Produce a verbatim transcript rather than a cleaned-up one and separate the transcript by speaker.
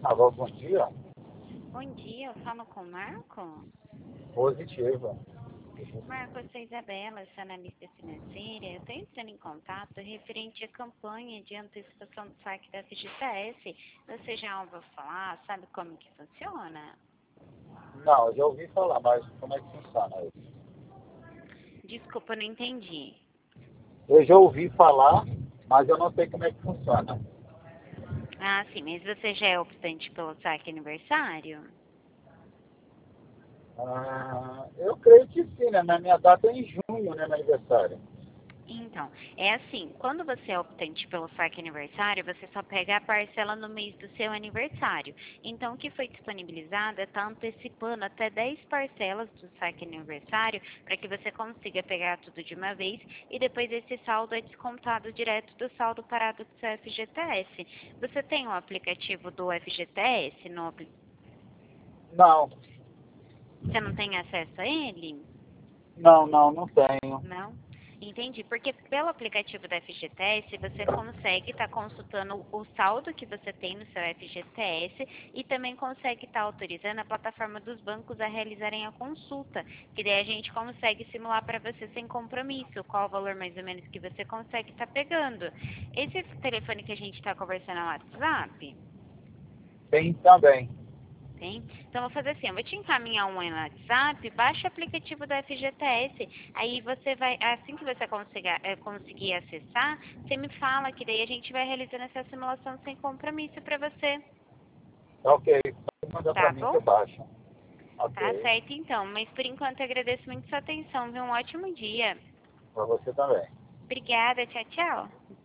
Speaker 1: Alô, bom dia.
Speaker 2: Bom dia, eu falo com o Marco.
Speaker 1: Positivo.
Speaker 2: Marco, eu sou Isabela, sou analista financeira. Eu estou entrando em contato referente à campanha de antecipação do saque da F G T S. Você já ouviu falar? Sabe como que funciona?
Speaker 1: Não, eu já ouvi falar, mas como é que funciona isso?
Speaker 2: Desculpa, eu não entendi.
Speaker 1: Eu já ouvi falar, mas eu não sei como é que funciona.
Speaker 2: Ah, sim, mas você já é optante pelo saque aniversário?
Speaker 1: Ah, eu creio que sim, né? Na minha data é em junho, né? Meu aniversário.
Speaker 2: Então, é assim, quando você é optante pelo saque aniversário, você só pega a parcela no mês do seu aniversário. Então, o que foi disponibilizado é estar antecipando até dez parcelas do saque aniversário para que você consiga pegar tudo de uma vez e depois esse saldo é descontado direto do saldo parado do seu F G T S. Você tem o aplicativo do F G T S? No... apli-
Speaker 1: Não,
Speaker 2: Você não tem acesso a ele?
Speaker 1: não, não, não tenho.
Speaker 2: Não? Entendi, porque pelo aplicativo da F G T S você consegue estar consultando o saldo que você tem no seu F G T S e também consegue estar autorizando a plataforma dos bancos a realizarem a consulta, que daí a gente consegue simular para você sem compromisso, qual o valor mais ou menos que você consegue estar pegando. Esse telefone que a gente está conversando é o WhatsApp?
Speaker 1: Tem também.
Speaker 2: Tem? Então, eu vou fazer assim, eu vou te encaminhar um no WhatsApp, baixa o aplicativo da F G T S, aí você vai, assim que você consiga, eh, conseguir acessar, você me fala que daí a gente vai realizando essa simulação sem compromisso para você,
Speaker 1: Ok, pode mandar
Speaker 2: tá
Speaker 1: pra mim que
Speaker 2: bom?
Speaker 1: eu baixo.
Speaker 2: Tá
Speaker 1: Ok,
Speaker 2: certo então, mas por enquanto eu agradeço muito sua atenção, viu? Um ótimo dia.
Speaker 1: pra você também.
Speaker 2: Obrigada, tchau, tchau.